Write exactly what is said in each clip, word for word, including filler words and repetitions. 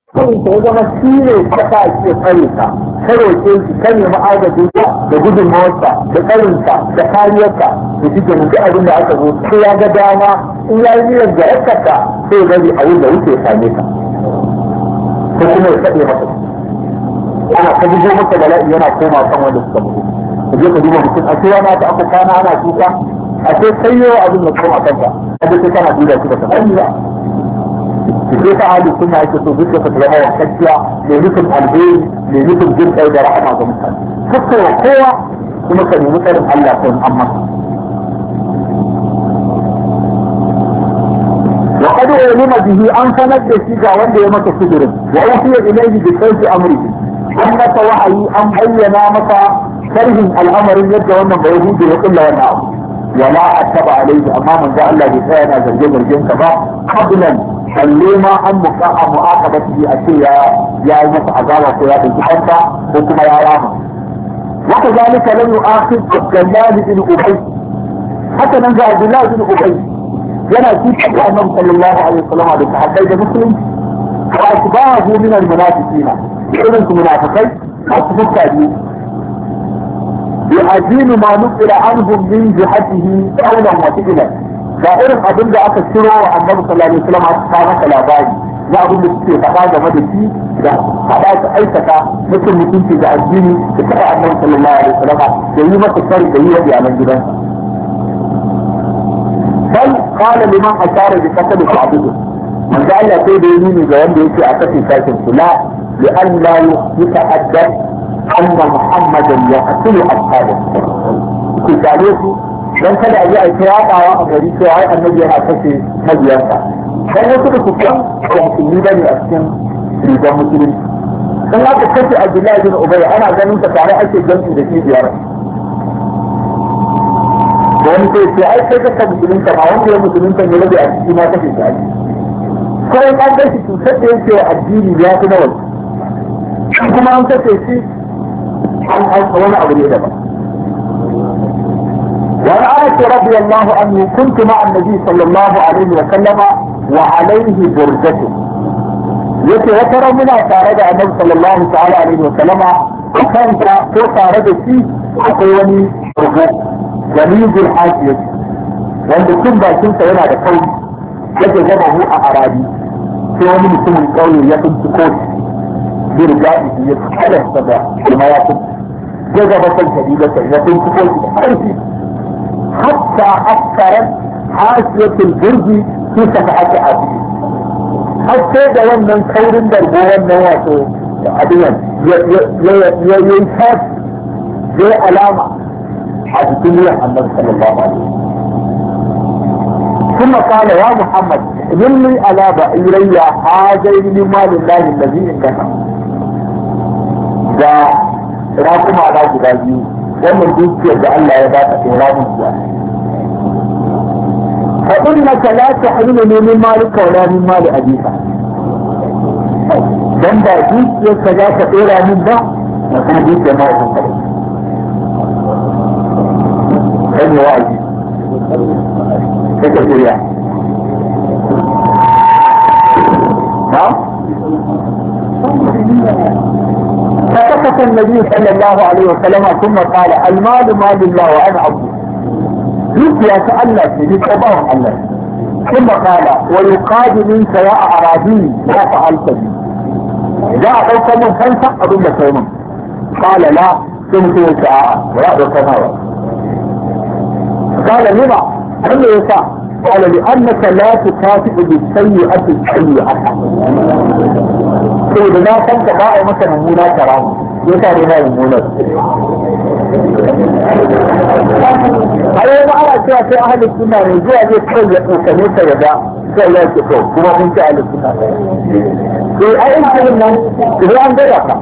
kai ta zama shi ne ka sa shi tsare ka ka roƙe shi ka nemi agajin ka da gudunmawarsa da tsarinsa da kariyarka da shi ke duk abin da aka zo sai ya ga dama in ya yi niyyar da yakarka sai gari abin da wuce ya same ka ko kuma ya kaɗe maka ana ka bugo maka bala'i yana koma kan wanda suka mutu ka je ka duba mutum a cewa na ta aka kana ana kuka a ce sai yawa abin da koma kanka a duk kana duba shi da ka sani ba sai ta hali suna yake so duk da ta zama wakacciya mai nufin alheri mai nufin jin kai da rahama ga mutane kakkawa kowa kuma ka nemi tsarin Allah kan amma wa qad ulima bihi an sanar da shi ga wanda ya maka sidirin wa ufiya ilayhi bi sayfi amrihi an masa wahayi an bayyana masa sharhin al'amarin yadda wannan bai hude ya kulla wannan abu wala ataba alayhi amma manzo Allah bai tsaya yana zarge zargen ka ba qablan balle ma an muƙa'a mu'aqaba shi a ce ya ya yi masa azaba ko ya dauki kanta ko kuma ya rama wa kazalika lam yu'akhid Abdullah bin Ubay haka nan ga Abdullah bin Ubay yana cikin da Annabi sallallahu alaihi wasallam da sahabbai da musulmi wa asbahu min al-munafiqina irin su munafikai su fuskari bi ajinu ma nuqila anhum min jihatihi qawlan wa fi'lan ga irin abin da aka ciro wa Annabi sallallahu alaihi wasallam aka masa labari na abin da suke faɗa game da shi da faɗa su aikata mutum mutunci da addini da taɓa Annabi sallallahu alaihi wasallam da yi masa sari da yi wa iyalan gidansa bal qala liman ashara bi qatl sa'dihi man da Allah sai da yini ga wanda yake a kafin sakin kula li an la yata'adda anna muhammadan yaqtulu ashabahu ku tare su dan kada a yi aiki yaɗawa a gari cewa ai annabi yana kashe mabiyansa dan wasu da kuka da musulmi bane a cikin rigar musulunci dan aka kashe Abdullahi bin Ubay ana ganin ta tare ake ganci da shi biyar da wani sai ce ai kai ka musulunta ma wanda ya musulunta ne rabe a ciki ma kashe shi ake kawai an gashi cutar da yake wa addini ya fi na wasu kuma an kashe shi an wani abu ne daban وعن انس رضي الله عنه كنت مع النبي صلى الله عليه وسلم وعليه برجته يتي وترى منا تارد النبي صلى الله تعالى عليه وسلم وكان تو تارد فيه اقواني رجوع جميل الحاجية وعند كل باكين سينا دا قول يجذبه اعرابي في ومن يسمى القول يكن تكون برجائه يتحدث سبع لما يكن جذبة شديدة يكن تكون بحرفه حتى أثرت حاشية البرج في صفحة عدي حتى ده من خور دربوه النواتو عديا ينشاف زي علامة حدثني النبي صلى الله عليه وسلم ثم قال يا محمد إني على بئري هذين من مال الله الذي عندك ده راكم على جبالي wannan dukiyar da Allah ya baka tsora mun kuwa fa innaka la tahrimu min malika wala min mali abika dan ba dukiyar ka za ka tsora mun ba na kuma dukiyar ma ka tsora kai ne wa'azi kai ka tsira ha فسكت النبي صلى الله عليه وسلم ثم قال المال مال الله وانا عبده قلت يا سألنا سيدي أباه الله ثم قال ويقاد منك يا أعرابي ما فعلت بي جاء قلت من خلفك أظن سيمن قال لا ثم قلت آه ولا أدرك قال لما قال يسا قال لأنك لا تكافئ بالسيئة السيئة sai da na san ka ba a maka mummuna karamu ya sa ne na mummunar a yau ma ana cewa sai ahalin suna ne zuwa zai kawai ya tsokane ka ya da sai ya ce kawai kuma mun ci ahalin suna sai a yin kirin nan idan an gada ka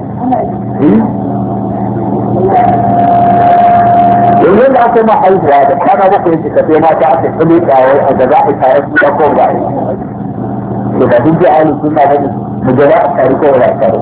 yanzu da aka yi ma haihuwa da kwana bakwai shi ka sai mata aka tsale kawai a gaba a kayan su da kawai ba a yi da duk da ahalin suna ba ne مجرد تاريخه ولا تاريخ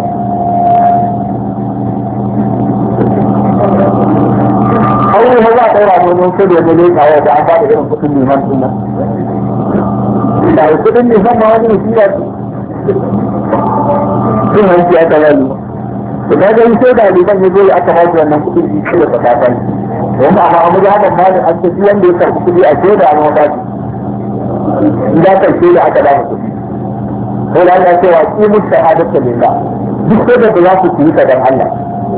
أول هذا ترى من يمكن يملك أو بعض غير كل من هنا لا يمكن أن يفهم هذه الأشياء sun hanci aka zalu da ta gani sai da liban ya zo ya aka basu wannan kuɗin shi da fasafan wanda amma amma da haka ma an ce wanda ya karɓi kuɗi a ce da amma ba shi ya karshe da aka dafa kuɗi sai da Allah cewa ki musu shahadatu lillah duk sai da za su yi ta dan Allah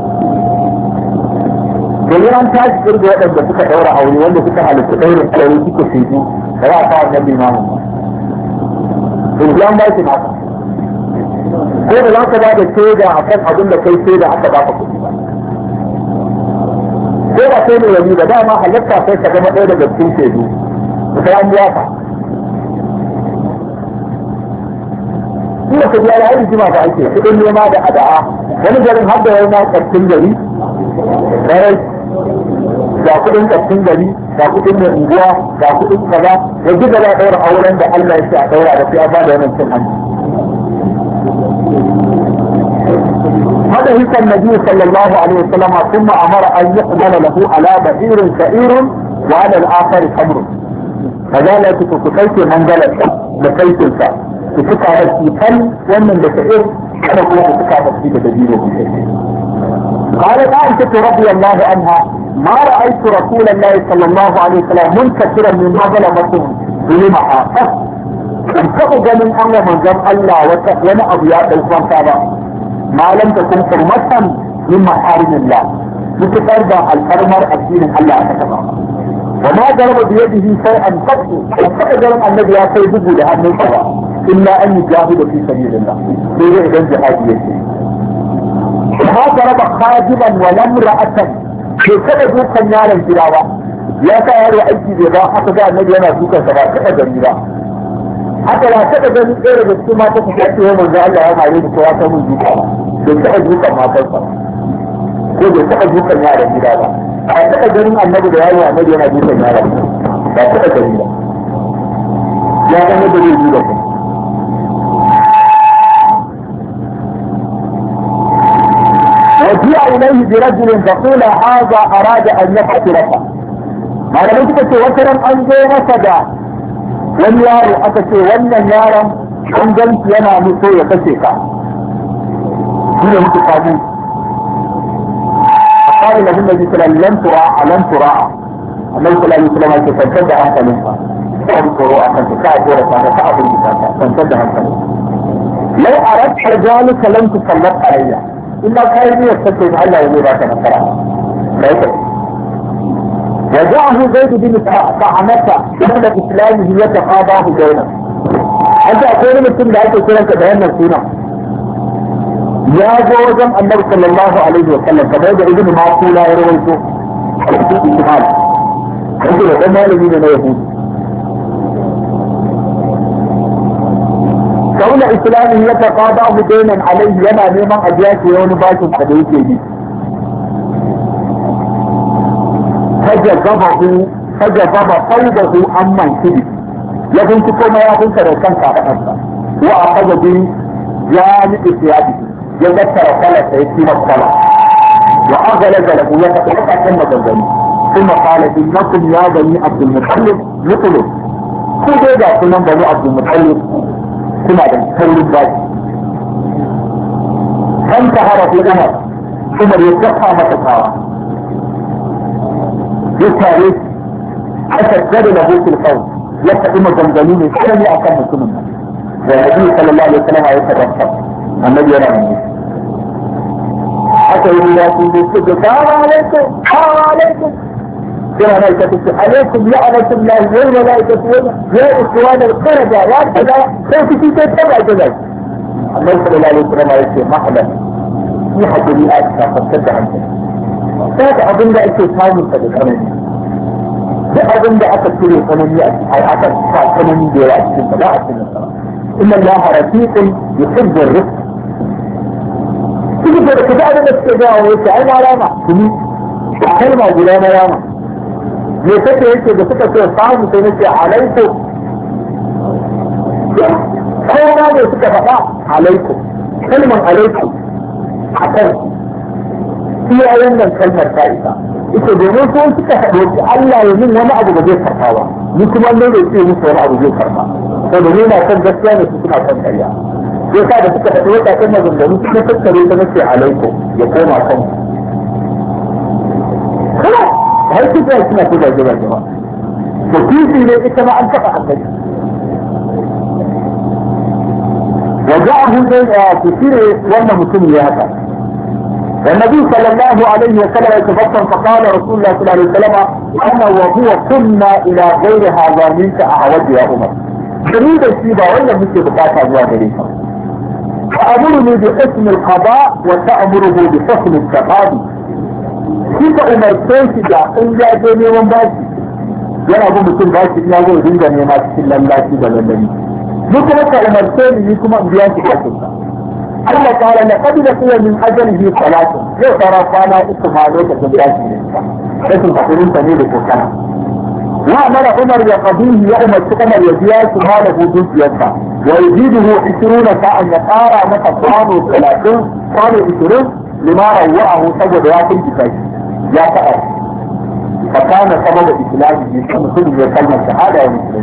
domin an tashi kirga waɗanda suka ɗaura aure wanda suka halitta ɗaurin aure suka shaidu da za a kawo annabi imamu ba Islam ba shi nasa ko da za ka ba da shaida a kan abin da kai shaida aka baka kuɗi ba ko ba kai ne wani da dama halatta sai ka zama ɗaya daga cikin shaidu da kai an biya ka ina ka biya da jima ba ake kuɗin nema da ada'a wani garin har da wani na ƙarfin gari ɗarai ga kuɗin ƙarfin gari ga kuɗin mai unguwa ga kuɗin kaza da duk da za a ɗaura auren da Allah ya ce a ɗaura da sai a ba da wannan cin hanci هذا هو النبي صلى الله عليه وسلم ثم امر ان يقبل له على بعير شعير وعلى الاخر تمر فذلك تكفيت منزلة بكيت الفا تكفى في فن ومن بشعير انا هو تكفى في تدبيره قالت عائشة رضي الله عنها ما رأيت رسول الله صلى الله عليه وسلم منكسرا من ظلمته ظلمها فانتقض من امر من جمع الله وانا ابيات الفن ما لم تكن حرمة من محارم الله متفردا الحرمر الدين الله أكبر وما ضرب بيده شيئا قط فقدر النبي يا سيده لها النصرة إلا أن يجاهد في سبيل الله بغير إذن جهاديته وما ضرب خادما ولا امرأة في كذا كان يالا الجراوة يا سيار وأيدي بضاء أخذ النبي أنا سوكا سبا كذا جميلا haka ba taɓa ganin ɗaya daga cikin mata su kace wa manzo Allah ya mare da kowa ta mun duka bai taɓa dukan matarsa ko bai taɓa dukan yaran gida ba a taɓa ganin annabi da yaro annabi yana dukan yaran ba taɓa gani ba ya ga ne da zai yi da ku وجيء إليه برجل فقال هذا أراد أن يقتلك على ما تقول وترى أن جاء wani yaro aka ce wannan yaron an ganci yana mutu ya kashe ka shi ne mutu kaji a kare da hunna jisira lan tura a lan tura a nan kula yi kula ke kwantar da hankalin ka kan tsoro a kanta ka a jera ta ka abin da ta kwantar da hankalin lau a rakkar jalika lan tu sallar alayya illa kai ne ya sace da Allah ya zai ba ka nasara kai ka وجاءه زيد بن طعنة قبل إسلامه يتقاضاه دينا. أنت أقول مثل ذلك كلام كبيان السنة. يا زوجم النبي صلى الله عليه وسلم كبيان ابن معصول لا يرويته حديث الشمال. أنت وما الذين لا يهود. قبل إسلامه يتقاضاه دينا عليه ينا نيما أجياك يوم باشم حديثه. فجذبه فجذب قلبه عمن كذب يكون كما يكون كان كذا واخذ بجانب ثيابه يذكر قال سيتي مقبلا واغلق له يتقطع ثم تزني ثم قال انكم يا بني عبد المطلب مثله كل ده كنا بني عبد المطلب كنا بنقول ذلك فانتهر في الامر ثم يتقى متقاوى يتاريخ أشد له في القول يتقيم الزنزانين كان يأكل مسلمنا والنبي صلى الله عليه وسلم يتبصر النبي يرى منه حتى يقول الله سبحانه السلام عليكم السلام عليكم كما ملكة عليكم لعنة الله والملائكة يا إخوان القردة يا كذا كيف تتبع كذا النبي صلى الله عليه وسلم يقول محلا في حد لي أكثر فاستدع عنك هذا أظن ده أكثر تاوم الصدق ده أظن ده أكثر كله ثمانية أي أكثر ثمانية ديوات لا أكثر إن الله رفيق يحب الرفق تيجي كده كده أنا بستجاع ويسعين علامة تمي كلمة غلام علامة يسكت يسكت بسكت تاوم تنسي عليكم أو ما يسكت فقط عليكم كلمة عليكم حكم في أيام الكلمة الثالثة ita domin sun suka haɗe Allah ya min wani abu da zai karɓa ba ni kuma ne da ce musu wani abu zai karɓa saboda ni na san gaskiya ne su suna san ƙarya sai ka da suka faɗi wata kan maganganu suka tattare ta nace alaikum ya koma kan kuma har su ga suna ta gaje gaje ba to kifi ne ita ma an taɓa annabi وجاءه كثير وانا مسلم لهذا والنبي صلى الله عليه وسلم يتبطن فقال رسول الله صلى الله عليه وسلم انا وهو كنا الى غير هذا منك اعود يا عمر تريد السيبه ولا مثل بقاطع ازواج ليك فامرني بحكم القضاء وتامره بحكم التقاضي كيف امرتك دا ان جاء جاني من باشي yana abin mutum ba shi ya zai dinga nema cikin lallaci da lallani ni kuma ka umarce ni ni kuma in biya shi hakinka Allah ta'ala la qad laqiya min ajalihi salatu zai fara kwana uku ma lokacin tashi ne rashin hakurin sa ne da kokana wa amara Umar ya qadihi ya umarci Umar ya biya shi malahu dukiyarsa wa yaziduhu ishruna sa'an ya qara masa kwano talatin kwano ishirin lima rawa'ahu saboda ya kunta shi ya faɗa فكان سبب إسلامه كمسلم يكلم شهادة ومسلم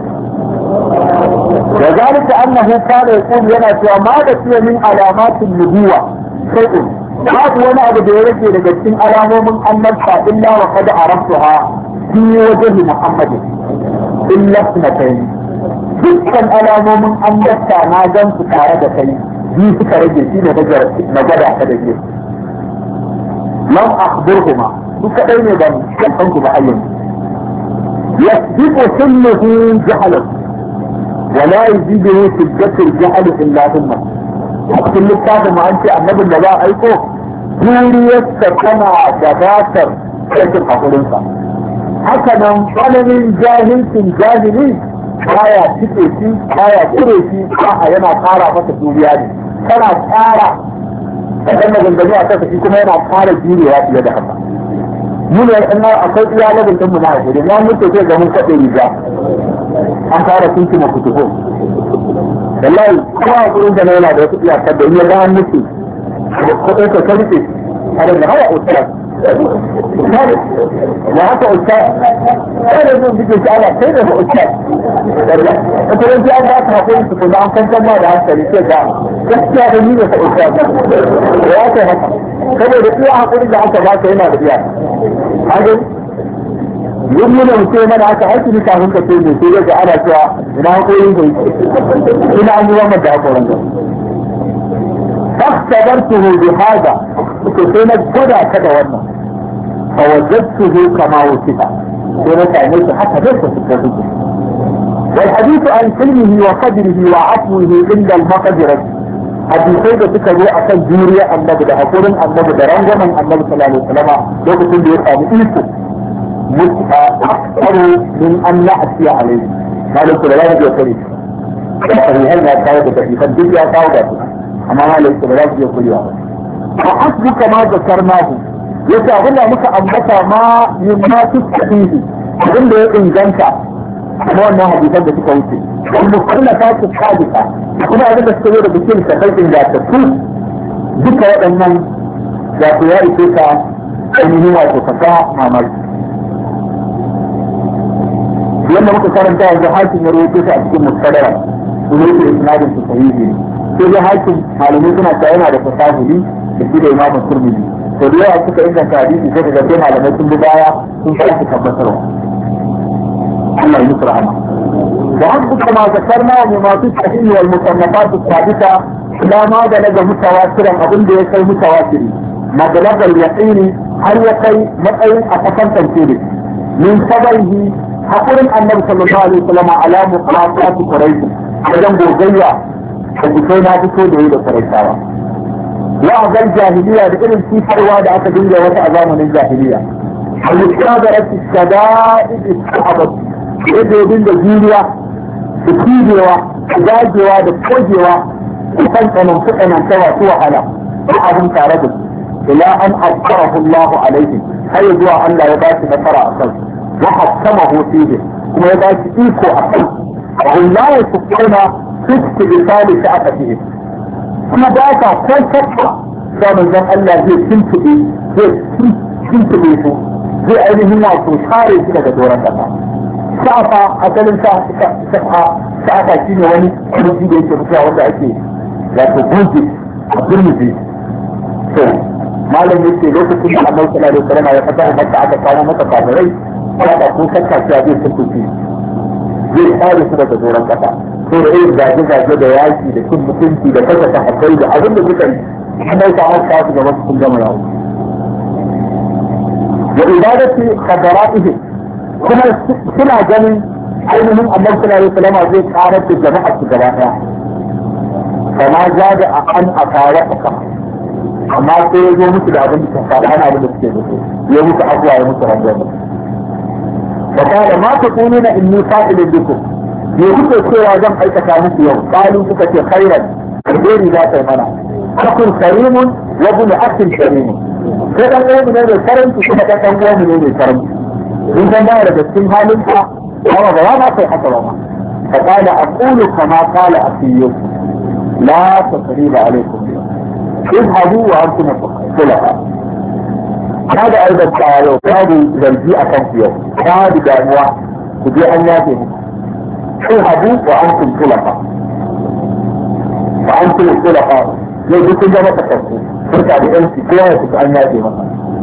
وذلك أنه كان يقول لنا ما بقي من علامات النبوة شيء بعد وانا أبو ديرتي لجدتين علامة من أنبتا إلا وقد عرفتها في وجه محمد إلا اثنتين تلك العلامة من أنبتا ما جنت كاردتين دي سكرجي في نجد أحدثين لم أخبرهما duka ɗaya ne ba kan ku ba ayyan yasbiqu sunnuhu jahalan wa la yazidu fi dhikr jahal illa thumma a cikin littafin ma an ce annabin da za a aiko duriyarsa tana gabatar aikin hakurinsa haka nan tsananin jahilcin jahili baya cike shi baya cire shi a'a yana ƙara masa duriya ne tana ƙara kaɗan maganganu a kasa shi kuma yana ƙara jurewa fiye da haka mun yi ina akwai iyalin da mu na hakuri na muke ce ga mun kaɗe riga an fara tunki ma kutubo wallahi kuma hakurin da yana da wasu iyakar da iya ga an muke kuɗin ka karfe a da hawa ustaz ya haka ustaz sai da zan bige shi ana sai da ba ustaz a turanci an ba ta hakurin su kuma an kankan ma da hankali sai ga gaskiya da ni ne ka ustaz ya kai haka saboda iya hakurin da aka baka yana da iyaka hakan yin muna mutum mana aka aiki ne kafin ka ce mai sai ga ana cewa ina hakoyin da yake ina an yi wannan da hakorin da faktabartuhu bi hada ko sai na gwada ka da wannan fa wajadtuhu kama wasifa sai na same shi haka da su suka zuke wal hadithu an ilmihi wa qadrihi wa afwihi inda al-maqdirah hadisai da suka zo akan juriya annabi da hakurin annabi da rangwamen annabi sallallahu alaihi wasallam lokacin da ya samu iko mutta aktaru min an ya'ti alaihi malik da ya ji kare sahihan ya kawo da hadisan duk ya kawo da su amma malik da ya ji kuriya fa hasbuka ma zakarnahu yace abinda muka ambata ma min ma tusahihi abinda ya inganta kuma wannan hadisan da suka wuce المخلفات الحادثة كما أجل السبيل بكل سفيت ذات السوء ذكر أن ذات ياري كيسا أنه هو تفكاء مع مجد لأنه مكسر انتهى الزحاكم يروي كيسا أسكن مستدرا وليس الإسناد التصحيحي في زحاكم معلومتنا تعينا على فتاه لي بسيد إمام الترمذي فديا أسكت عندك حديث يسير جدين على ميتم بداية تنشأت كبسره الله ينصر عنه وعندك كما ذكرنا مما في الصحيح والمصنفات الثابتة لا ما بلغ متواترا أظن بيكي متواتري ما بلغ اليقين هل يكي مطعين أفكان تنسيري من صبره حقر النبي صلى الله عليه وسلم على مقاطعة قريش أيضا بوغية فبكينا بكل عيد قريشاوة وعظ الجاهلية بإذن في حرواد أكاديمية وتأذان من الجاهلية المستادرة الشدائد الصحابة إذا يبين الجيلية بكيجيوة جاجيوة بكوجيوة وكانت منطقنا سوى سوى على بعضهم تعرضوا إلى أن أذكره الله عليهم هل يدعى أن لا يباشي نفر أصل وحكمه فيه كما يباشي إيكو أصل وهم لا يسكتون في استبطال شعفتهم كما باكا كل فترة كان الزم الله زي سنتبي زي سنتبيته زي أيضا ما تشاري كده دورة كذا شعفة أكلم شعفة شعفة شيني واني كنتي بيك بسيا وانت أكي wato gunki a birni to malam yake lokacin da Allah sallallahu alaihi wasallam ya fata maka aka kawo maka kafirai kada ko shakka cewa zai tuntuci zai kare su daga doron kasa to da irin zage-zage da yaki da cin mutunci da kasa ta hakai da abin da suka yi an dauka an kawo su gaba su kun gama yawo da ibadati khabaratihi kuma suna ganin ainihin Allah sallallahu alaihi wasallam zai karar da jama'a su gaba daya kama zada a an akawa aka amma sai ya zo musu da abin da suka faɗa ana abin da suke musu ya musu abuwa ya musu rangwame فقال ما تقولون إني فاعل بكم يقول cewa zan aikata muku yau قالوا suka ce خيرا alheri za ta yi mana akun karimun wa ibn akhin karimun sai dan uwa ne da karanci kuma dan dan uwa ne mai karanci in kan da daga cikin halin ka amma ba ma sai haka ba فقال أقول كما قال أخي لا تقريب عليكم اذهبوا وأنتم خلفاء هذا أيضا تعالوا هذه زلجيئة كانت يوم هذه دعوة تجي أن ياتهم اذهبوا وأنتم خلفاء وأنتم الخلفاء يجب كل ما تكفوا ترجع بأنت كويس أن ياتهم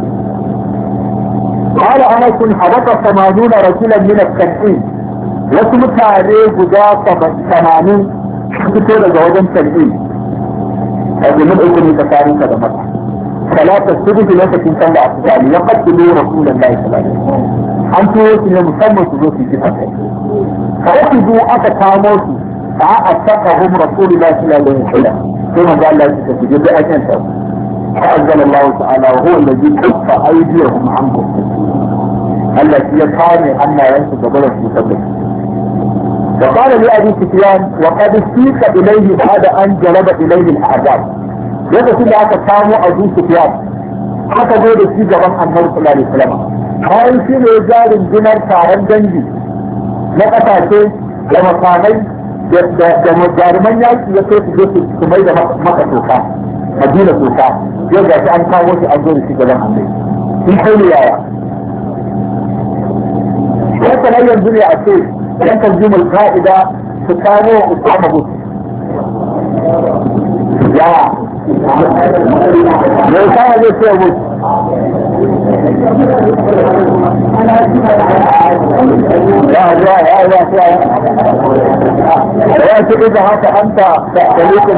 قال أنس حدث ثمانون رجلا من التنعيم واسم تعاليه جدا ثمانين كتير جوجا تنعيم هذه من أكل تكارين كذا مرة ثلاثة السبب لك تنسان لأسفالي يقدموا رسول الله صلى الله عليه وسلم أنتم يسمى مسمى سلوكي كتابه فأخذوا أتكاموتي فأتقهم رسول الله صلى الله عليه وسلم ثم قال الله تتجد أجنته فأنزل الله تعالى وهو الذي كف أيديهم عنكم التي يكاني أن ينسى قبلت مسبب وقال لأبي سفيان وقد استيق إليه بعد أن جلب إليه الأعداد lokacin da aka samu Abu Sufyan aka zo da shi gaban Annabi sallallahu alaihi wasallam bayan shi ne jarin dinar taron dangi na kasashe da makamai da jaruman yaki ya kai su je su mai da maka toka Madina toka yau ga shi an kawo shi an zo da shi gaban Annabi sun kai ne yaya wata nan yanzu ne a ce yan tanzimul ka'ida su kawo Usama Bush ya mai kawo zai ce mu ya ya ya ya ya ya ce da haka anta da dalilin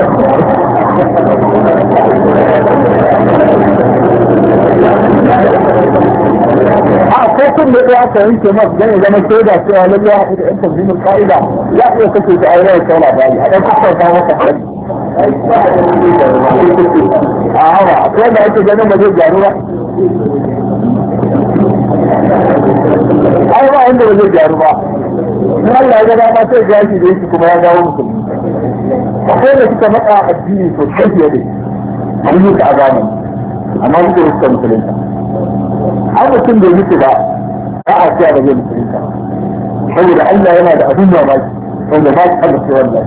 a ko kun da ya ka yanke masa dan ya zama shaida cewa lalle ya haɗu da yan tanzimin ka'ida ya iya kace da aure ya kaula bani a dan kusa ta masa hadi a hawa akwai da ake ganin ba zai gyaru ba ai ba inda ba zai gyaru ba in Allah ya gada ma sai gashi da yake kuma ya dawo musulmi akwai da suka matsa addini sosai fiye da an yi ka a zamani amma suka yi suka musulunta an mutum bai mutu ba ba a cewa da zai musulunta saboda Allah yana da abin mamaki wanda ba su haɗa ce wallahi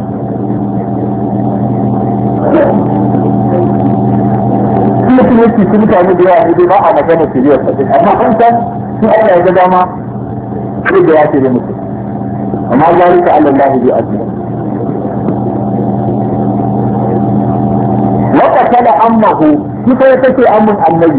mutum yake su mutane da yawa ne ba a magana shiriyar sassin amma an san sun Allah ya ga dama sai da ya ce da mutum amma zalika Allah lahi bi azmi wa qatala ammahu shi kai take ammun annabi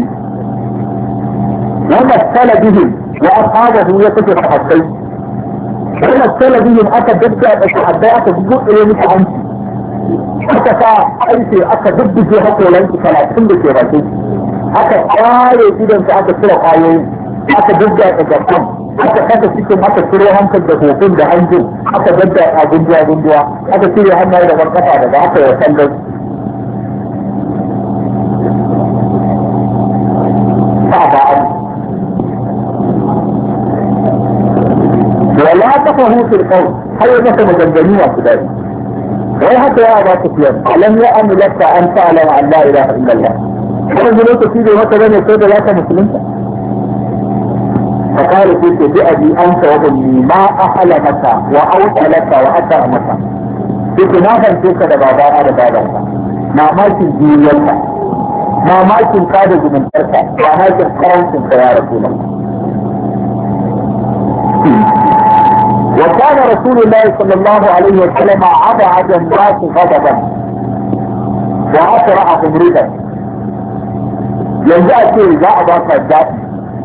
wa qatala bihi wa ashabahu ya take sahabbai wa qatala bihi aka dabba da sahabbai aka gudu musu hanci aka sa aiki aka dubbuke hakolanki talatin da ke bakin aka kware gidansa aka cire kwayoyi aka dubba da gaban aka kasa cikin aka cire hankal da hofin da hanjin aka dadda a gunduwa gunduwa aka cire hannaye da barkafa daga aka yi sallar ba ba an wala ta fahimtar kawai har yi masa maganganu masu daɗi wai haka ya ba ta fiye alam ya amulaka an ta'alama an la ilaha illallah wannan lokaci bai mata bane sai da zaka musulunta فقال كنت بأبي أنت وأمي ما أحلمك وأوصلك وأكرمك كنت ما فانتك دبابا على بابك ما ماكن جيلك ما ماكن قادة من تركة ما ماكن قرنك يا رسول الله وكان رسول الله صلى الله عليه وسلم أبعد الناس غضبا wa asra a kumrikan yanzu a ce za a ba ka zaɓi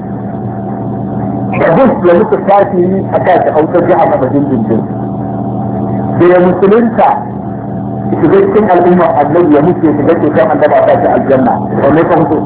da bus ya mutu tafi a kashi autar jiha na bajin dindin da ya musulunta shiga cikin al'umma annabi ya mutu ya shiga cikin annaba a kashi aljanna wanne ka mutu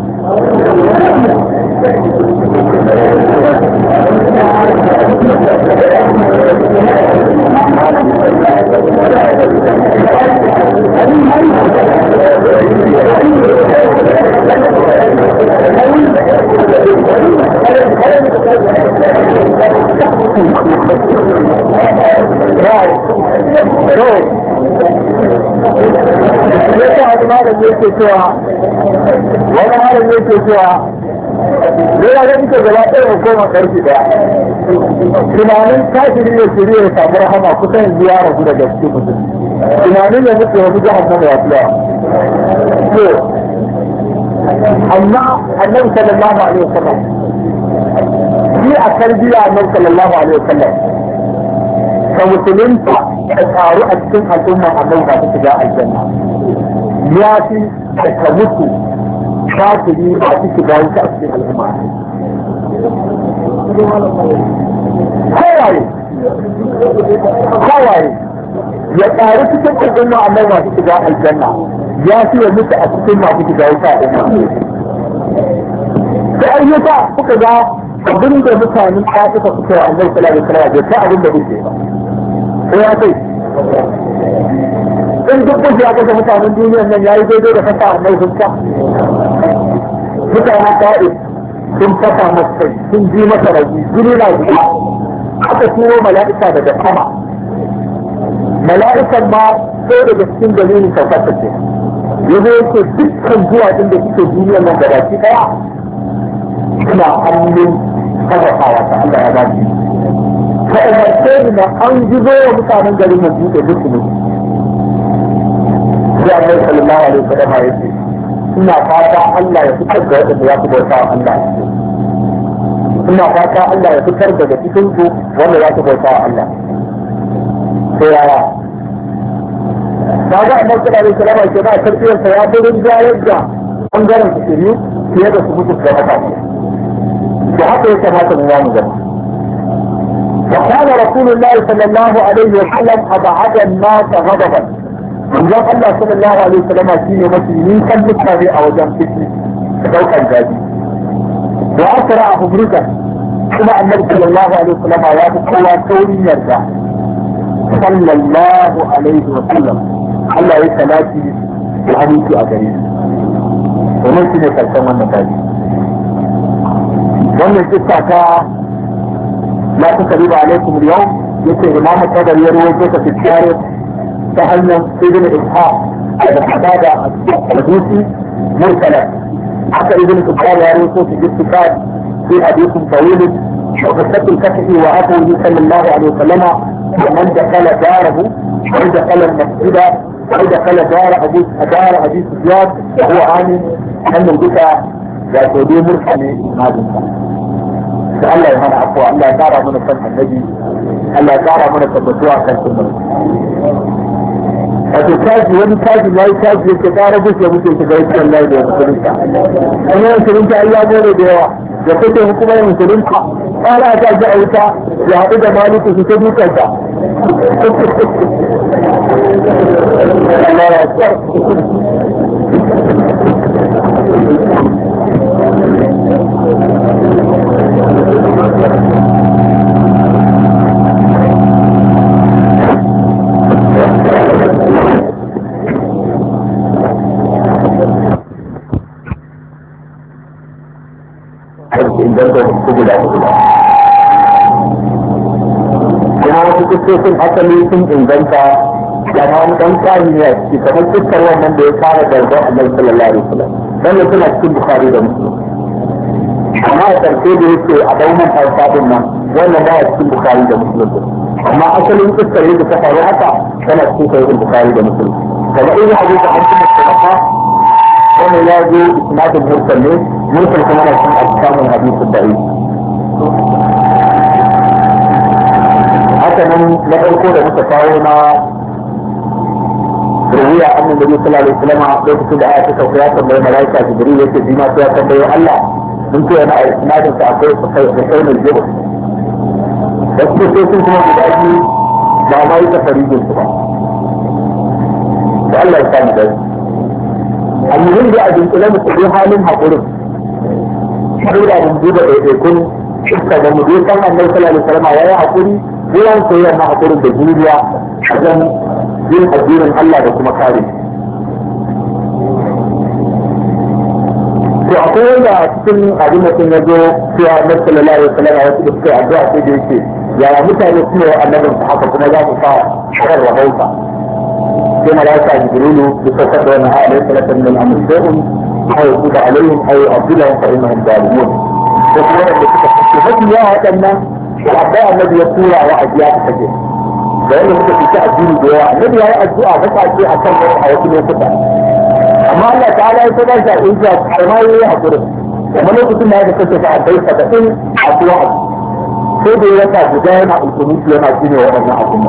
yake cewa wani halin yake cewa zai ya ga ita gaba ɗaya ko koma ƙarfi ɗaya tunanin kafiri ya shirya ya samu rahama kusan yanzu ya rabu daga cikin mutum tunanin ya mutu ya mutu hannun ya fiya to amma annabi sallallahu alaihi wasallam shi a tarbiyya annabi sallallahu alaihi wasallam ka musulunta ka taru a cikin al'umma annabi ba ta shiga aljanna ya fi da ka mutu kafiri a cikin bayan ka a cikin al'umma kowaye kowaye ya ƙari cikin al'umma annabi ba ta shiga aljanna ya fi ya mutu a cikin masu shiga wuta al'umma ta ayyuka kuka ga abin da mutanen ta suka fito a annabi sallallahu alaihi wasallam bai ta abin da kuke ba ko ya kai in duk kuke ya kasa mutanen duniyar nan yayi daidai da fasa a mai fuska mutanen ta'if sun fasa masa sun ji masa rabi jini na zuwa aka turo mala'ika daga sama mala'ikan ma sai daga cikin dalilin saukarsa ce yanzu yake dukkan zuwa din da suke duniyar nan da baki daya suna hannun kafafawa ta Allah ya dace ka umarce ni na an gizo wa mutanen garin nan buɗe duk mutum sai Allah sallallahu alaihi wasallam ya ce ina fata Allah ya fitar da wanda ya fi bauta wa Allah ina fata Allah ya fitar daga cikin ku wanda ya fi bauta wa Allah sai yaya kaga annabi sallallahu alaihi wasallam ke da tarbiyar sa ya burin jayar da bangaren su shiri fiye da su mutu da mata da haka ya kamata mu yamu gaba وقال رسول الله صلى الله عليه وسلم أبعد الناس غضبا من جاء الله صلى الله عليه وسلم فيه مسلمين كان متابع أو جام فتني فدوكا جادي وأسرع مبركا كما النبي صلى الله عليه وسلم آيات قوى كوني يرجع صلى الله عليه وسلم الله يسلاتي وحديثي أجريس ومن سنة كالسوان النتاجي ومن سنة لا تكذب عليكم اليوم يقول إمام القدر يروي كيف في التاريخ سهلنا ابن إسحاق الحدادة الحدوثي مرسلة حتى ابن إسحاق يروي كيف في الاستفاد في حديث طويل وقصة الفتح وأبوه صلى الله عليه وسلم ومن دخل داره ومن دخل المسجد ومن دخل دار أبي دار أبي سفيان وهو آمن أن البكاء يأتي مرسل هذا Allah ya hana afuwa Allah ya kara mana san annabi Allah ya kara mana tabbatuwa kan sunna wato kaji wani kaji yayi kaji yake kara bushe mutum shi ga Allah da musulunta amma musulunta Allah gore da yawa da kake hukumar musulunta fara ta ji auta ya haɗu da maliki su ta dukan ta Allah ya tsar sun asali sun inganta da ma wani ɗan tsari ne a ciki kamar fuskar wannan da ya fara gargar annabi sallallahu alaihi wasallam dan suna cikin bukhari da muslim amma a karshe da yake a daunan farfadin nan wannan ba a cikin bukhari da muslim amma asalin fuskar yadda ta faru haka tana cikin sahih bukhari da muslim kamar in hadisi da an kuma sahaba wannan ya zo isnadin mursal ne mursal kuma na cikin ahkamul hadith da'if haka nan na farko da muka kawo na روي أن النبي صلى الله عليه وسلم لو كنت آية توقيات من الملائكة جبريل يكتب بما فيها تنبيه الله ممكن أن إسناد تعطيه بحين الجبل بس كيف كما بدأتي مع ما يتفريج الصبح فالله يسامي ذلك المهم بقى بنتلام الصبيحة منها قرب حيرا من جيبة يكون حتى بمدير كان النبي صلى الله عليه وسلم ويا عقولي ويان سيئا مع قرب بجيبيا عشان yin addinin Allah da kuma kare. To akwai wanda a cikin abin da sun yazo cewa Annabi sallallahu alaihi wasallam ya ce sai addu'a sai da yake yaya mutane su ne annabin su haka kuma za su sa shirar rahauta. Sai malaika Jibrilu ya saukar da wannan ayat sallallahu alaihi wasallam amr shay'un aw yuqda alaihim aw yu'adhibahum fa innahum zalimun. Ko kuma da suka ce hadi ya wadannan da Annabi ya tura wa ajiya ta take. da yadda suka fita addini da yawa annabi ya yi addu'a ba ta ce a kan a wasu lokuta amma Allah ta'ala ya taɓa shi a inda kuma ya yi haƙuri kuma lokacin da ya kace ta abai saba'in addu'a sai da ya rasa guda yana ulkunuti yana shine waɗannan abubuwa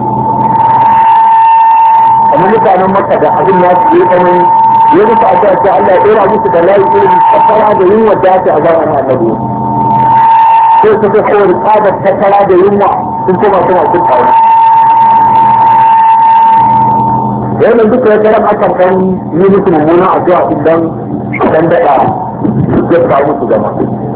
amma mutanen Makka da abin ya su yi ɗanin ya musu addu'a ta Allah ya ɗora musu da layi irin tattara da yunwa da ta a zamanin annabi sai su ga kowar tsadar tattara da yunwa sun koma suna cin tawo wannan duka ya karam akan kan yi musu mummunan addu'a din dan dan daɗa ya kawo musu gaba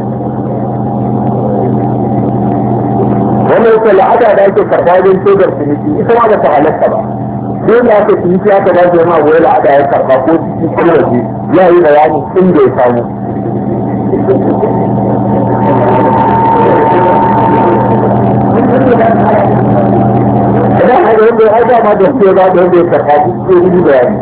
wannan yake la'ada da yake karɓa wajen shaidar ciniki ita ma ba ta halatta ba sai da aka ciniki aka ba jama'a goyi la'ada ya karɓa ko cikin waje ya yi bayani inda ya samu idan haka yadda ya aida ma da su ya ba da yadda ya karɓa su yi bayani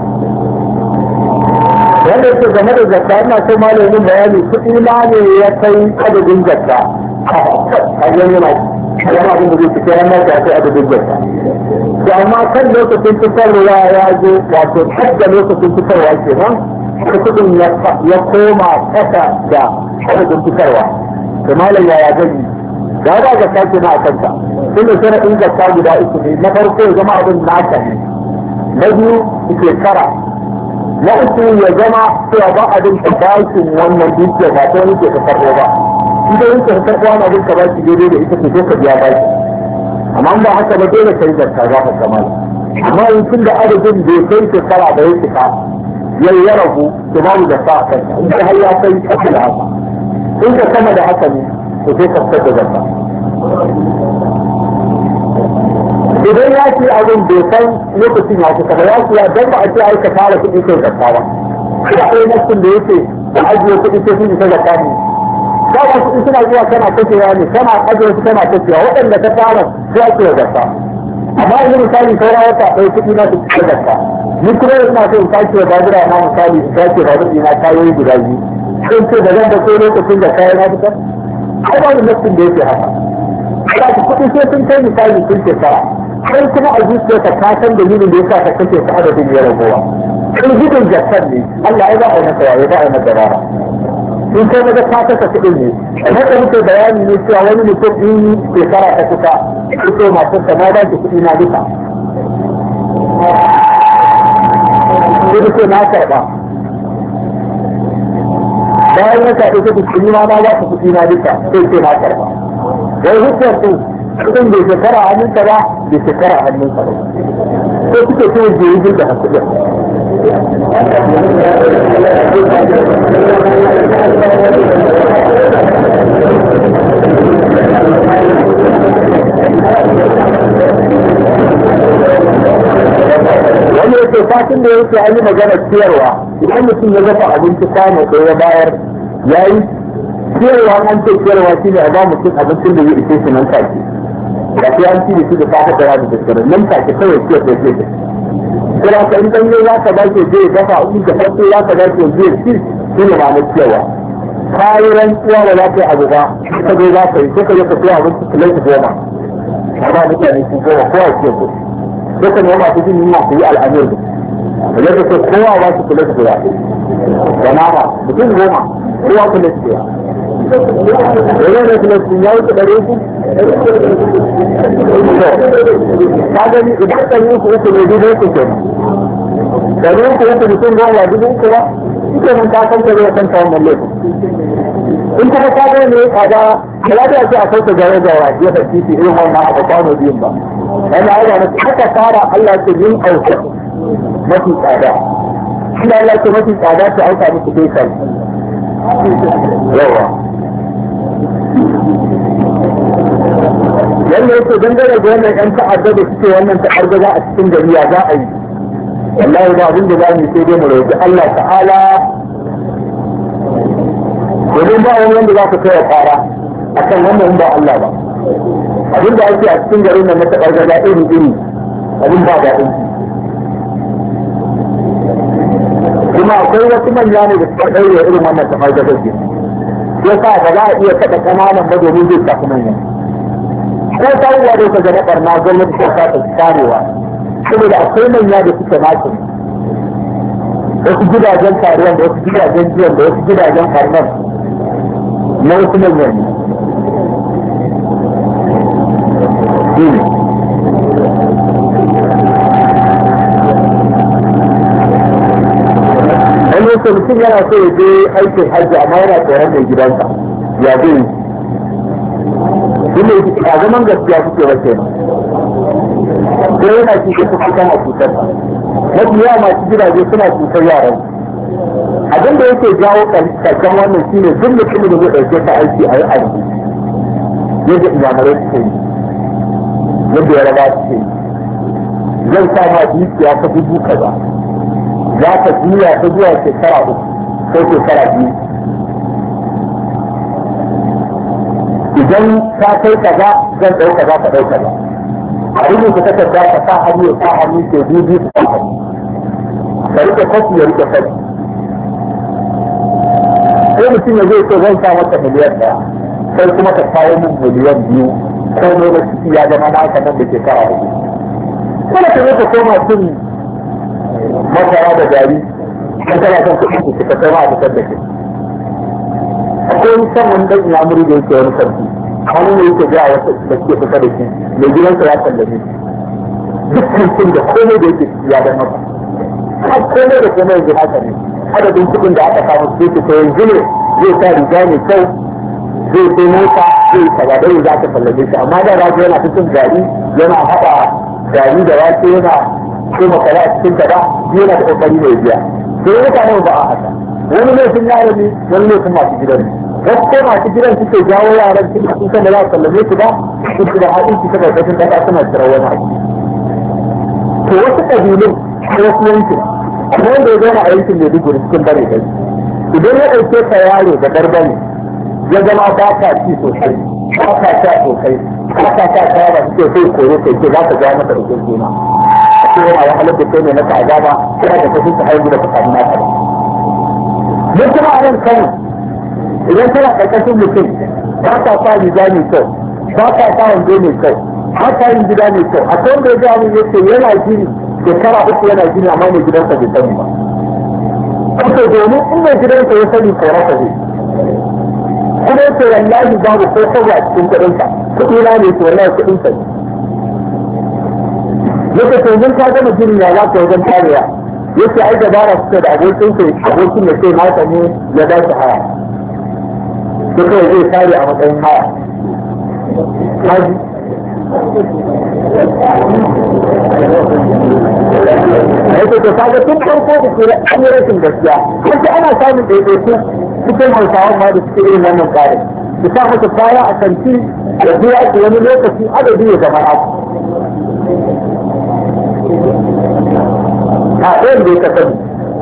wanda yake game da zakka ina so malamin bayani kuɗi ma ne ya kai adadin zakka a yanzu na yana abin da zai fita yana da kai adadin zakka to amma kan lokacin fitarwa ya zo wato hadda lokacin fitarwa kenan da kuɗin ya koma kasa da adadin fitarwa to malam yaya gani da ba ga sake na akanta sun da sharaɗin zakka guda uku ne na farko ya zama abin naka ne na biyu shekara na uku ya zama cewa ba abin ka bashin wannan dukiya ba ta wani ke ka karɓo ba idan yake ka karɓo wani abin ka bashi daidai da ita ce ka biya bashi amma ba haka ba dole kai zakka za ka kamar amma in tun da adadin bai kai shekara da ya fita ya ya ragu to babu zakka a kanka in har ya kai kasa da haka in ka sama da haka ne to sai ka fitar da zakka idan ya ce abin bai san lokacin ya kusa ba ya ce ya dan ba a ce aika tara kuɗi kai zakka ba akwai nassin da yake da ajiye kuɗi sai sun isa zakka ne ba wasu kuɗi suna zuwa kana kashewa ne kana ajiye su kana kashewa waɗanda ta tara sai ake da zakka amma yanzu misali saura wata ɗaya kuɗi na su fita zakka ni kuma ina so in sake wa babura na misali in sake babur ina kayoyi guda biyu sun ce da zan da sai lokacin da kayan na fitar ai ba da nassin da yake haka za ku kuɗi sai sun kai misali sun shekara sai kuma a zuciyarka ka san dalilin da yasa ka kashe ka adadin ya ragowa in gudun jakar ne Allah ya ba a maka waye ba a maka dabara in kai maza ka kasa kuɗin ne kamar da muke bayani ne cewa wani mutum in shekara ta kusa kusa masu ka na ba ki kuɗi na duka sai da ce na karɓa bayan ya karɓi kuɗi kuɗi ma na ba ki kuɗi na duka sai ce na karɓa wai hujjar su kudin bai shekara hannunka ba bai shekara hannunka ba ko suke so da yi da hakuri wani yake fatin da yake an yi magana ciyarwa idan mutum ya zafa abinci kwano ɗaya ya bayar ya yi ciyarwa an ce ciyarwa shi ne a ba mutum abincin da ya ishe shi nan take da sai an ci da shi da safe da rana da dare nan take kawai ciyar da ke kira ka in dan za ka ba ke je dafa in ka farko za ka ba ke je shi shi ne ranar ciyarwa kayi rantsuwa da za ka yi abu ba ka zo za ka yi sai ka je ka siya abinci kilomita goma a ba mutane su goma kowa ce ku sai ka nema su jin yunwa ku yi al'amir da ya ce kowa ba su kilomita guda da nama mutum goma kowa kilomita guda Yana da filastin ya wuce ɗari uku? Ka gani idan ɗari uku uku ne dubu uku ke. Ɗari uku uku mutum goma dubu uku ba? Ike mun ta kanta zai kanta wannan laifin. In kuma ka gani ne a ga kala da ake a kauta gare da wa ya da titi irin wannan a kwano biyun ba. Yana aida na haka fara Allah ce yin auka mafi tsada. Shi Allah ce mafi tsada ta auka muku kai kai. Yawa. Yanda yake dangane da wannan ƴan ta'adda da suke wannan ta'argaza a cikin gari ya za a yi. Wallahi ba abin da za mu sai dai mu roƙi Allah ta'ala domin ba wani wanda za ka kai fara akan wannan ba Allah ba. Abin da ake a cikin garin nan na ta'argaza iri iri abin ba daɗin kuma akwai wasu manya ne da suka ɗaure irin wannan ta'argaza ke. Sai sa ba za a iya taɓa ƙananan ba domin zai tafi manyan. Ko tawuwa da ka ga na ɓarna gwamnati ta kasa karewa. Saboda akwai manya da suke nasu. Wasu gidajen taruwan da wasu gidajen jiyan da wasu gidajen karnar na wasu manyan ne. Wani wasu mutum yana so ya je aikin hajji amma yana tsoron mai gidansa. Ya zai Ina yi a zaman gaskiya suke wace ne. Ko yana cikin su kusan a cutar ba. Mafi yawa masu gidaje suna cutar yaran. Abin da yake jawo karshen wannan shi ne duk mutumin da zai ɗauke ta aiki a yi aiki. Yadda iyamurai suke yi. Yadda ya raba suke yi. Zan sa ma dukiya ta dubu kaza. Za ka juya ta zuwa shekara uku ko shekara biyu. Idan ka kai kaza zan ɗau kaza ka ɗau kaza. A rubuta takarda ka sa hannu ya sa hannu ke biyu su sa hannu. Ka rike kwafi ya rike kwafi. Sai mutum ya zai ce zan sa masa miliyan ɗaya. Sai kuma ka kawo min miliyan biyu. Ko ne na ciki ya zama naka nan da ke kara hudu. Kuma ka zo ka koma cin masara da gari. Kan kana son kuɗin ku ka kai ma a fitar da ke. Akwai san wani ɗan iyamuri da yake wani sarki. Hannun da yake ja wasu da ke fita da shi mai gidansa ya sallame dukkan cin da komai da yake ya da masa har komai da komai yanzu haka ne adadin kuɗin da aka samu su yake yanzu ne zai sa riga mai kyau zai sai mota zai kaza da za ka sallame shi amma da rago yana cikin gari yana haɗa gari da wake yana kuma kaza a cikin kaza yana da ƙoƙari mai biya sai mutane ba a haka wani laifin yaro ne wani laifin masu gidan ne gaske masu gidan suke jawo yaran su da kusan da za su sallame su ba su da haɗin su ta ƙarƙashin ɗaɗa suna cire wani abu. To wasu ƙabilun ko wasu yankin kuma wanda ya zama a yankin Maiduguri cikin bare kai idan ya ɗauke ka yaro da darbane ya zama ba ka ci sosai ba ka sha sosai ba ka sha kaya ba suke sai koro kai ce za ka ja masa da kun suna. A ce yana wahalar da kai ne na ka azaba kuma da kashin ka haihu da ka samu naka ba. Mun kuma a nan Kano idan kana ƙarƙashin mutum ba ka sa riga mai kyau ba ka sa wando mai kyau ba ka yin gida mai kyau a kan da ya mun yace yana gini shekara uku yana gini amma mai gidansa bai sani ba kace domin in mai gidansa ya sani ko rasa zai kuma yace wallahi babu ko kowa a cikin kuɗinsa kuɗi na ne to wallahi kuɗinsa ne yace to mun ka gama gini ya za ka wajen tarewa yace ai dabara suka da abokinsa abokin ya ce mata ne ya ba shi haya duka zai tare a matsayin haya haji yake ta kaga tun farko da ke an yi rashin gaskiya wasu ana samun ɗaiɗaiku cikin hausawan ma da suke irin wannan tsarin su sa masa kaya a kanti da biya su wani lokaci adadi ya zama haka a ɗayan da ya kasance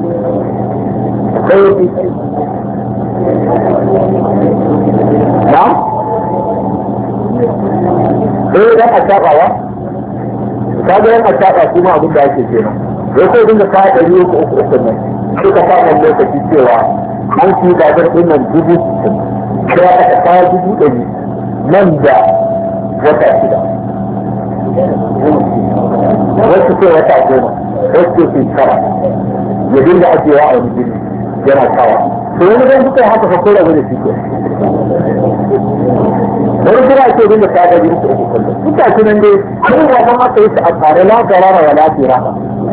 نعم ايه ده اتابعوا kaga yan ataba kuma abin da ake kenan sai sai dinga ka da yiwu ko uku uku nan sai ka fara lokaci cewa an ci da ga dinnan dubu sai aka ka dubu ɗari nan da wata shida wasu ce wata goma wasu ce shekara ya dinga ajiyewa a wani gini yana kawa to wani zan suka haka fa ko rabu da shi ke wani kira ce din da ka ga jini ko kullum suka ci nan dai har wa ban aka yi a tare la garara wala tiraha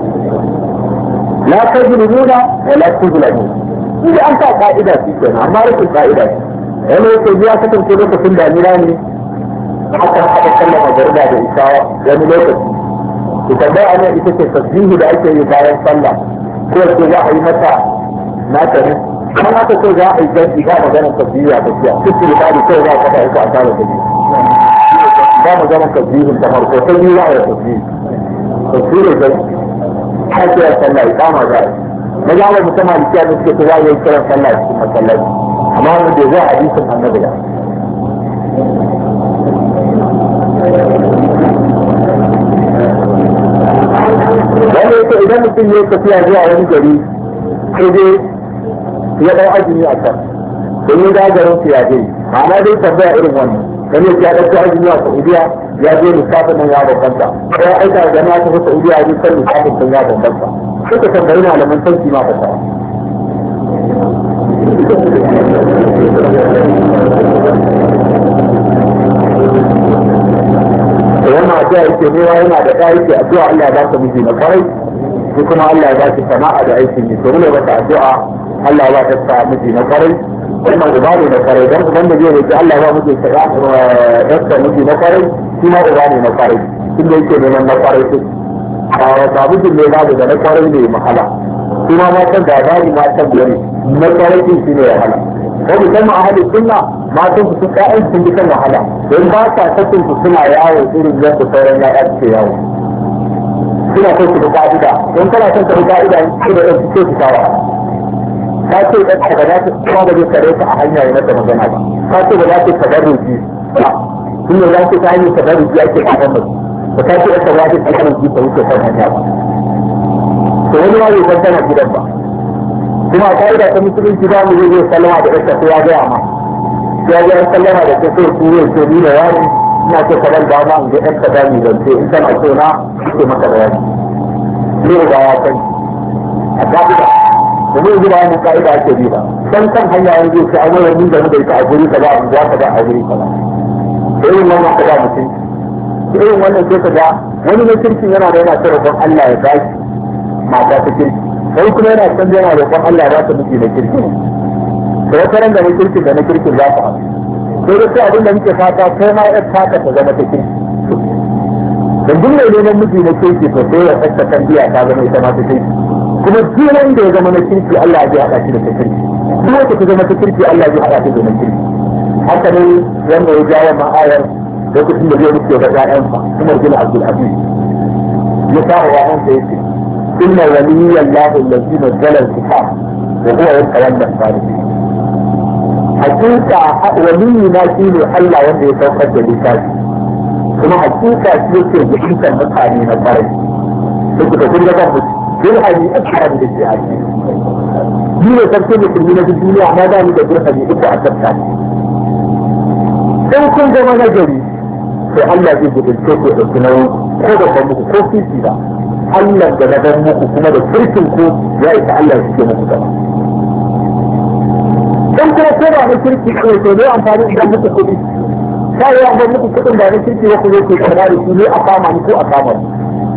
la tajrubuna wala tuzlamu inda an ta ka'ida shi kenan amma rikin ka'ida wani yake biya kasance lokacin damina ne aka haɗa sallama garba da isawa wani lokaci ita bai ana ita ce tasbihu da ake yi bayan sallah ko ce za a yi mata nata ne kan aka ce za a yi janti ba maganar tasbihu a tafiya cikin da ba kai za a kafa ita a tara tasbihu ba maganar tasbihu ta farko ta biyu za a yi tasbihu tasbihu da ake yi sallah ita ma za a yi na gaba mutum malikiya da suke za a yi kiran sallah cikin masallaci amma wanda bai zai hadisin annabi da wanda yake idan mutum ya tafiya zuwa wani gari sai dai ya ɗau azumi a can don yi dagarin su ya je ma'ana dai tambaya irin wannan wani ya ɗauki azumi a saudiya ya je lissafin nan ya bambanta ya aika da na tafi saudiya ya je kan lissafin nan ya bambanta suka tambayi malaman sauki ma fasa wannan addu'a yake nema yana da ɗaya yake addu'a Allah ya ba ka miji na kwarai shi kuma Allah ya ba ki sana'a da aikin yi to ne wata addu'a Allah ya ba ta miji na kwarai wannan uba ne na kwarai dan uban da zai roki Allah ya ba miji sana'a da miji na kwarai shi ma uba ne na kwarai tun da yake neman na kwarai shi a ba mijin ne na da na kwarai ne mahala kuma ma san da bani ma san gari na kwarai shi ne wahala ko musamman a hadin sunna matan su ƴaƴan sun bi kan wahala don ba sa sakin su suna yawo irin yadda sauran ƴaƴa suke yawo suna kai su da ka'ida don kana son ka bi ka'ida su da ɗan suke su kawo ka ce ɗan ka ba za ta kuma ba zai kare ta a hanya ya mata magana ba ka ce ba za ta tabarruki ba sun yi za ta ta hanyar tabarruki ake kaɗan mutu ba ka ce ɗan ka za ta tabarruki ta wuce kan hanya ba to wani ma bai san tana gidan ba kuma a ka'ida ta musulunci ba mu zai zai sallama da ɗan ko ya gaya ma ya ga sallama da ta sai su ne ni da wani ina ce kamar da ma in ga ɗan ka dami zance in kana so na ce maka da wani ne da ya san a ka'ida da ne zuba wani ka'ida ake bi ba san kan hanya yanzu sai a wani mun da mu da ita a guri kaza a unguwa kaza a guri kaza sai irin wannan ka ba mutum sai irin wannan sai ka ga wani na kirkin yana da yana ta roƙon Allah ya bashi mata ta kirki wani kuma yana can yana roƙon Allah ya ba ta miji na kirki da wata ran da na kirkin da na kirkin za su haɗu sai da sai abin da muke fata kai ma ya fata ta zama ta kirki da duk mai neman miji na kirki to sai ya tsaka kan biya ta zama ita ma ta kirki kuma duk wanda ya zama na kirki Allah ya haɗa shi da ta kirki duk wanda ta zama ta kirki Allah ya haɗa shi da na kirki haka ne wanda ya jawo ma'ayar lokacin da zai muke ga ƴaƴansa kuma bin Abdul Aziz ya fara ƴaƴansa yace inna waliyallahu allazi nazzala al-kitab wa huwa yatawalla as-salihin hakika waliyi na shi ne Allah wanda ya saukar da littafi kuma hakika shi yake jikinkan mutane na kwarai duk da kun ga zan mutu dirhami a cikin da shi a ciki ni ne sarki musulmi na duniya na da ni da dirhami uku a tsafta in kun zama na gari to Allah zai gudunce ku da sunan ko da ban muku ko fifi ba Allah da na ban muku kuma da kirkin ku ya isa Allah ya ce muku gaba dan kuma ko ba na kirki ko to dai amfani idan muku kuɗi sai ya ga muku kuɗin da na kirki ya ku zo ku kana da shi ne a kama ni ko a kama ni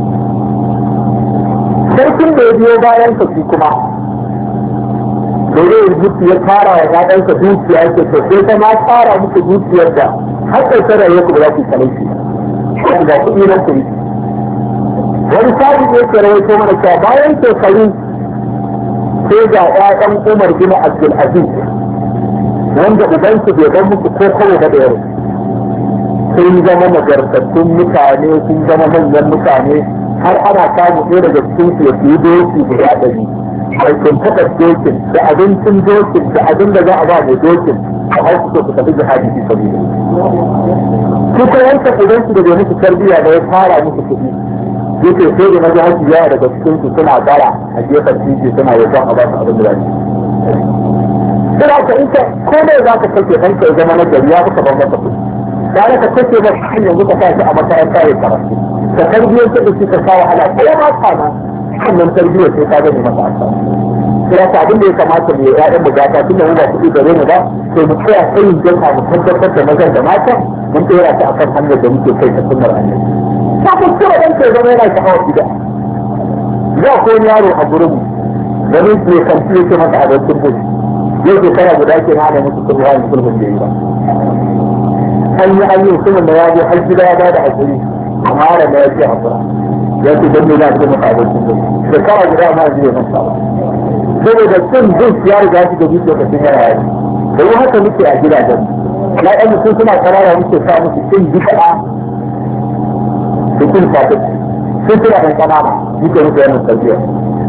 sarkin da ya biyo bayan ka shi kuma da zai rubutu ya tara wa ɗaɗansa dukiya yake to sai ta ma tara muku dukiyar da har ƙarshen rayuwar ku da za ku kalai shi kan ga kuɗi nan ku yi wani sabi ne ke rawaito mana cewa bayan shekaru sai ga ƴaƴan Umar bin Abdul Aziz wanda ubansu bai bar musu ko kawai ba da yau sun zama nagartattun mutane sun zama manyan mutane har ana samu ɗaya daga cikin su ya fi doki guda ɗari aikin taɓa dokin da abincin dokin da abin da za a ba mai dokin a hausu so su tafi jihadi fi sabi kuka yanka ubansu da bai musu tarbiyya da ya fara musu kuɗi yake sai da maza haji yawa daga cikin su suna bara a gefen titi suna yakan a ba su abin da za su suna ka ita ko ne za ka kake kanka ya zama na gari ya fuka ban masa kuɗi tare ka kake ba shi yanzu ka sa shi a makaranta ya karatu ka tarbiyyar da shi ka sa wahala ko ma kana sannan tarbiyyar sai ka gani masa asa ya ta abin da ya kamata ne ya'yan da gata tunda mu ba kuɗi gare mu ba sai mu tsaya tsayin jama'a mu tabbatar da mazan da matan mun tsaya ta akan hanyar da muke kai ta sunnar annabi ta kuskura dan ke zama yana sha'awar gida za ko yaro a gurin wani ne kan fiye ke masa abincin bush yau ke kana guda ke hana musu sun wani sulhun da yi ba an yi an yi sulhun da ya je har gida ya bada hakuri amma da ya ce hakura ya ce don ne za su masa abincin bush da kara guda ma zai masa ba saboda sun bush ya riga shi da bush lokacin yana yaki da yi haka muke a gidajen na ɗan mutum suna karara muke sa musu cin gida da cin kafin sun suna ɗan ƙanana muke muke yanin tarbiyya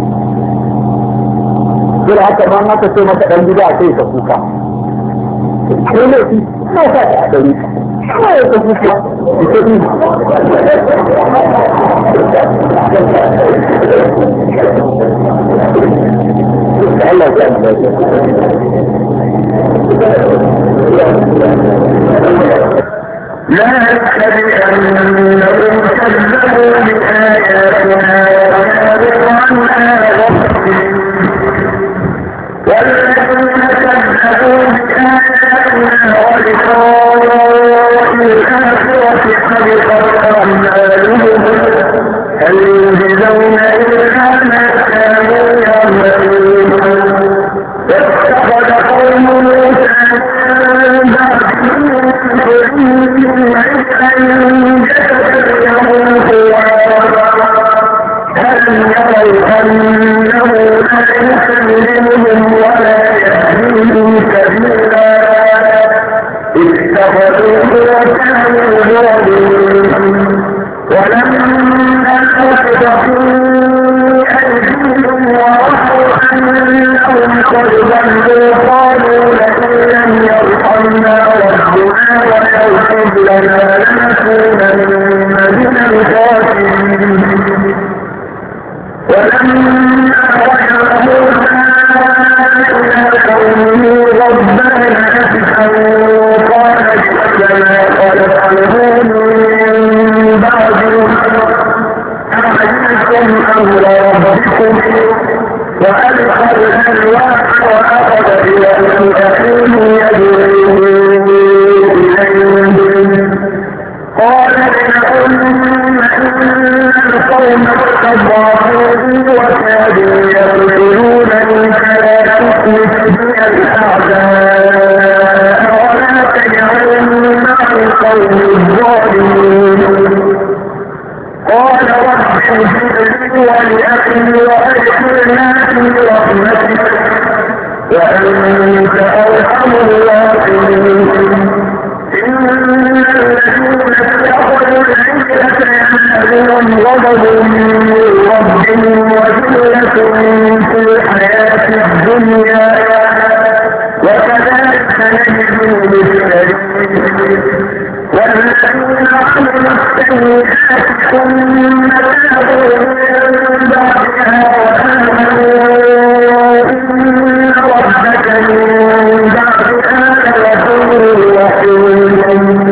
sai haka ma haka sai maka ɗan gida sai ka kuka sai ne shi na sa ta a ɗari kuma ya ka kuka ita ɗi Allah ya لا يحسبنهم كذبوا بآياتنا وكانوا عنها غافلين والذين كذبوا بآياتنا ولقاء الآخرة حبطت أعمالهم هل يجزون إلا ما كانوا يعملون واتخذ قوم موسى من ألم يروا أنه لا يكلمهم ولا يهديهم سبيلا اتخذوه وكانوا ظالمين ولما أصبحوا أيديهم ورأوا أنهم قد ضلوا قالوا لئن لم يرحمنا ربنا ويغفر لنا لنكونن من الخاسرين ولما رجع موسى إلى قومه غضبان أسفا قال كما خلقتموه من بعدهم أعجزتم أمر ربكم وألقى الألواح وأخذ بيده أخيه يدعوه إليه قال لأم إن القوم استضعفوني وكادوا يقتلونني فلا تشرك بي الأعداء ولا تجعلني مع القوم الظالمين قال رب اغفر لي ولأخي وأدخلنا في رحمتك وأنت أرحم الراحمين إن الذين اتخذوا العزة ينالهم غضب من ربهم وذلة في الحياة الدنيا وكذلك نجزي المفترين والذين عملوا السيئات ثم تابوا من بعدها وآمنوا إن ربك من بعدها لغفور رحيم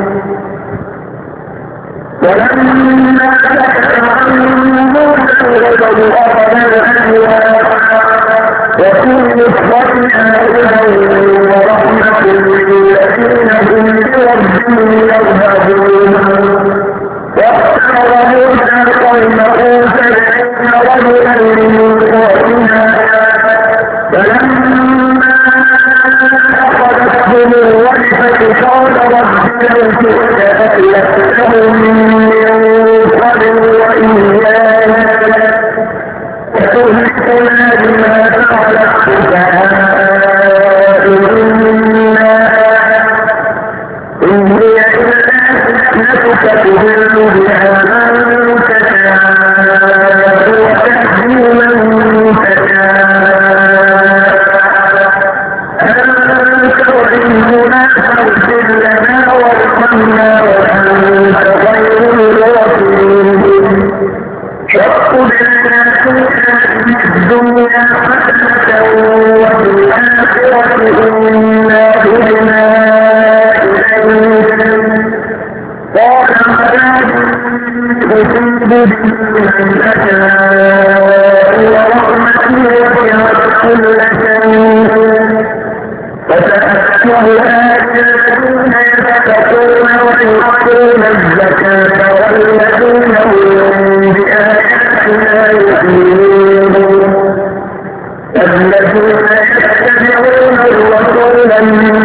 ولما سكت عن موسى الغضب أخذ الألواح وكل نصرتها هدى ورحمة للذين هم بربهم يرهبون واختار موسى قومه سبعين رجلا لميقاتنا فلما أخذتهم الرجفة قال رب لو شئت أهلكتهم من قبل وإياي فتهلكنا بما فعل السفهاء منا إن هي إلا فتنتك تضل بها من تشاء وتهدي من تشاء أنت ولينا فاغفر لنا وارحمنا وأنت خير الغافرين واغفر لنا في الدنيا حسنة وفي الآخرة إنا هدنا إليك قال عذاب أصيب به من أشاء ورحمتي وسعت كل الذين يتقون ويؤتون الزكاة والذين هم بآياتنا يؤمنون الذين يتبعون الرسول